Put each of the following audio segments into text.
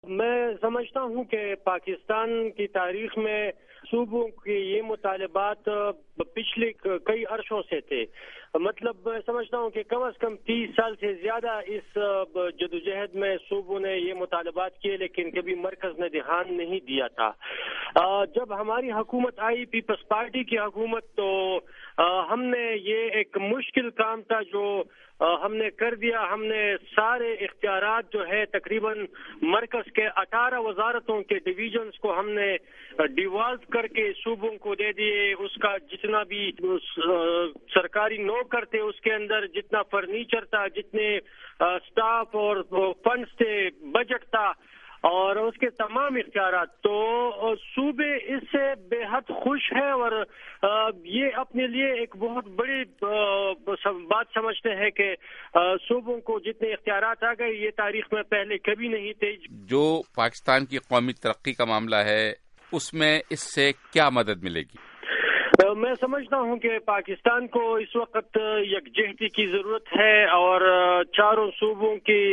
میں سمجھتا ہوں کہ پاکستان کی تاریخ میں صوبوں کے یہ مطالبات پچھلے کئی عرصوں سے تھے. مطلب میں سمجھتا ہوں کہ کم از کم 30 سال سے زیادہ اس جدوجہد میں صوبوں نے یہ مطالبات کیے، لیکن کبھی مرکز نے دھیان نہیں دیا تھا. جب ہماری حکومت آئی، پیپلز پارٹی کی حکومت، تو ہم نے یہ ایک مشکل کام تھا جو ہم نے کر دیا. ہم نے سارے اختیارات جو ہے تقریباً مرکز کے 18 وزارتوں کے ڈویژنز کو ہم نے ڈیوالو کر کے صوبوں کو دے دیے. اس کا جتنا بھی سرکاری نوکر تھے، اس کے اندر جتنا فرنیچر تھا، جتنے سٹاف اور فنڈز تھے، بجٹ تھا اور اس کے تمام اختیارات. تو صوبے اس سے بے حد خوش ہے اور یہ اپنے لیے ایک بہت بڑی بات سمجھتے ہیں کہ صوبوں کو جتنے اختیارات آ گئے، یہ تاریخ میں پہلے کبھی نہیں تھے. جو پاکستان کی قومی ترقی کا معاملہ ہے، اس میں اس سے کیا مدد ملے گی؟ میں سمجھتا ہوں کہ پاکستان کو اس وقت یکجہتی کی ضرورت ہے اور چاروں صوبوں کی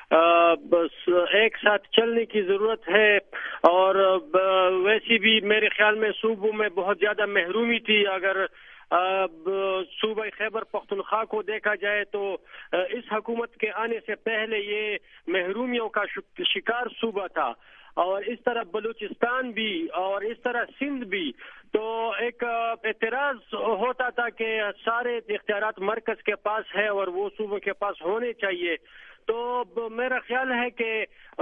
ایک ساتھ چلنے کی ضرورت ہے. اور ویسی بھی میرے خیال میں صوبوں میں بہت زیادہ محرومی تھی. اگر صوبہ خیبر پختونخوا کو دیکھا جائے تو اس حکومت کے آنے سے پہلے یہ محرومیوں کا شکار صوبہ تھا، اور اس طرح بلوچستان بھی اور اس طرح سندھ بھی. تو ایک اعتراض ہوتا تھا کہ سارے اختیارات مرکز کے پاس ہے اور وہ صوبوں کے پاس ہونے چاہیے. تو میرا خیال ہے کہ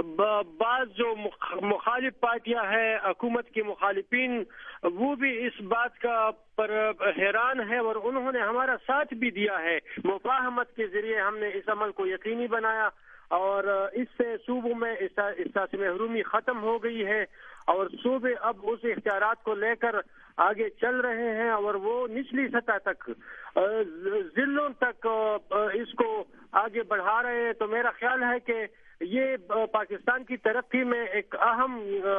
بعض جو مخالف پارٹیاں ہیں، حکومت کے مخالفین، وہ بھی اس بات کا پر حیران ہے اور انہوں نے ہمارا ساتھ بھی دیا ہے. مفاہمت کے ذریعے ہم نے اس عمل کو یقینی بنایا اور اس سے صوبوں میں احساس محرومی ختم ہو گئی ہے اور صوبے اب اس اختیارات کو لے کر آگے چل رہے ہیں اور وہ نچلی سطح تک، ضلعوں تک اس کو آگے بڑھا رہے ہیں. تو میرا خیال ہے کہ یہ پاکستان کی ترقی میں ایک اہم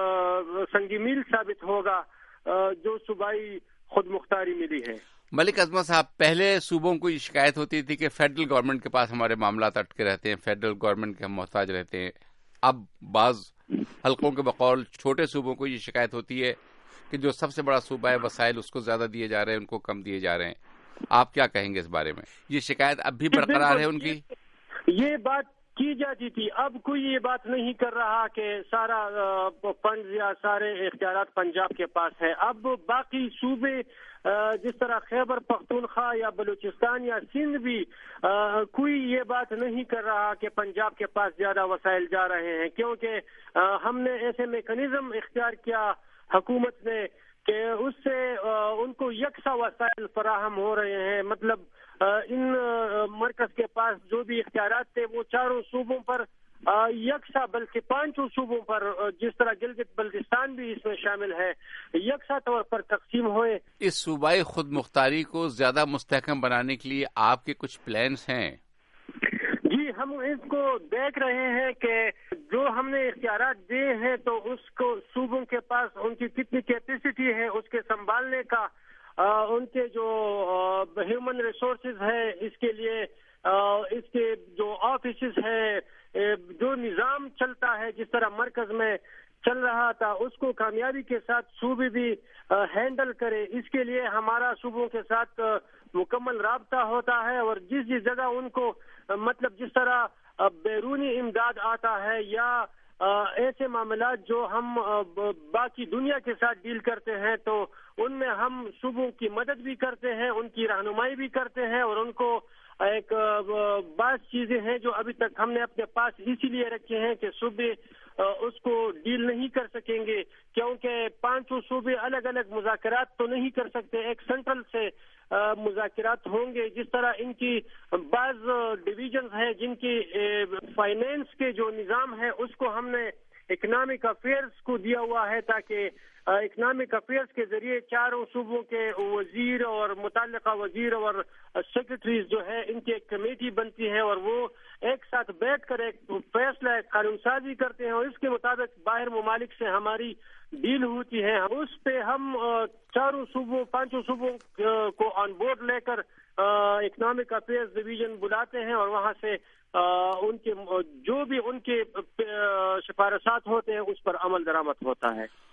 سنگ میل ثابت ہوگا جو صوبائی خود مختاری ملی ہے. ملک اعظمت صاحب، پہلے صوبوں کو یہ شکایت ہوتی تھی کہ فیڈرل گورنمنٹ کے پاس ہمارے معاملات اٹکے رہتے ہیں، فیڈرل گورنمنٹ کے ہم محتاج رہتے ہیں. اب بعض حلقوں کے بقول چھوٹے صوبوں کو یہ شکایت ہوتی ہے کہ جو سب سے بڑا صوبہ ہے، وسائل اس کو زیادہ دیے جا رہے ہیں، ان کو کم دیے جا رہے ہیں. آپ کیا کہیں گے اس بارے میں؟ یہ شکایت اب بھی برقرار ہے ان کی؟ یہ بات کی جاتی تھی، اب کوئی یہ بات نہیں کر رہا کہ سارا فنڈ یا سارے اختیارات پنجاب کے پاس ہے. اب باقی صوبے جس طرح خیبر پختونخوا یا بلوچستان یا سندھ بھی کوئی یہ بات نہیں کر رہا کہ پنجاب کے پاس زیادہ وسائل جا رہے ہیں، کیونکہ ہم نے ایسے میکانزم اختیار کیا حکومت نے کہ اس سے ان کو یکساں وسائل فراہم ہو رہے ہیں. مطلب ان مرکز کے پاس جو بھی اختیارات تھے وہ چاروں صوبوں پر یکساں، بلکہ 5 صوبوں پر، جس طرح گلگت بلتستان بھی اس میں شامل ہے، یکساں طور پر تقسیم ہوئے. اس صوبائی خود مختاری کو زیادہ مستحکم بنانے کے لیے آپ کے کچھ پلانس ہیں؟ جی، ہم اس کو دیکھ رہے ہیں کہ جو ہم نے اختیارات دیے ہیں تو اس کو صوبوں کے پاس ان کی کتنی کیپیسٹی ہے اس کے سنبھالنے کا، ان کے جو ہیومن ریسورسز ہے اس کے لیے، اس کے جو آفیسز ہے، جو نظام چلتا ہے جس طرح مرکز میں چل رہا تھا، اس کو کامیابی کے ساتھ صوبے بھی ہینڈل کرے. اس کے لیے ہمارا صوبوں کے ساتھ مکمل رابطہ ہوتا ہے اور جس جگہ ان کو مطلب جس طرح بیرونی امداد آتا ہے یا ایسے معاملات جو ہم باقی دنیا کے ساتھ ڈیل کرتے ہیں تو ان میں ہم صوبوں کی مدد بھی کرتے ہیں، ان کی رہنمائی بھی کرتے ہیں اور ان کو ایک بعض چیزیں ہیں جو ابھی تک ہم نے اپنے پاس اسی لیے رکھے ہیں کہ صوبے اس کو ڈیل نہیں کر سکیں گے، کیونکہ 5 صوبے الگ الگ مذاکرات تو نہیں کر سکتے، ایک سینٹرل سے مذاکرات ہوں گے. جس طرح ان کی بعض ڈویژنز ہیں جن کی فائنینس کے جو نظام ہے اس کو ہم نے اکنامک افیئرز کو دیا ہوا ہے تاکہ اکنامک افیئرز کے ذریعے چاروں صوبوں کے وزیر اور متعلقہ وزیر اور سیکرٹریز جو ہے ان کی ایک کمیٹی بنتی ہے اور وہ ایک ساتھ بیٹھ کر ایک فیصلہ قانون سازی کرتے ہیں اور اس کے مطابق باہر ممالک سے ہماری ڈیل ہوتی ہے. اس پہ ہم 5 صوبوں کو آن بورڈ لے کر اکنامک افیئرز ڈویژن بلاتے ہیں اور وہاں سے ان کے جو بھی ان کے سفارشات ہوتے ہیں اس پر عمل درآمد ہوتا ہے.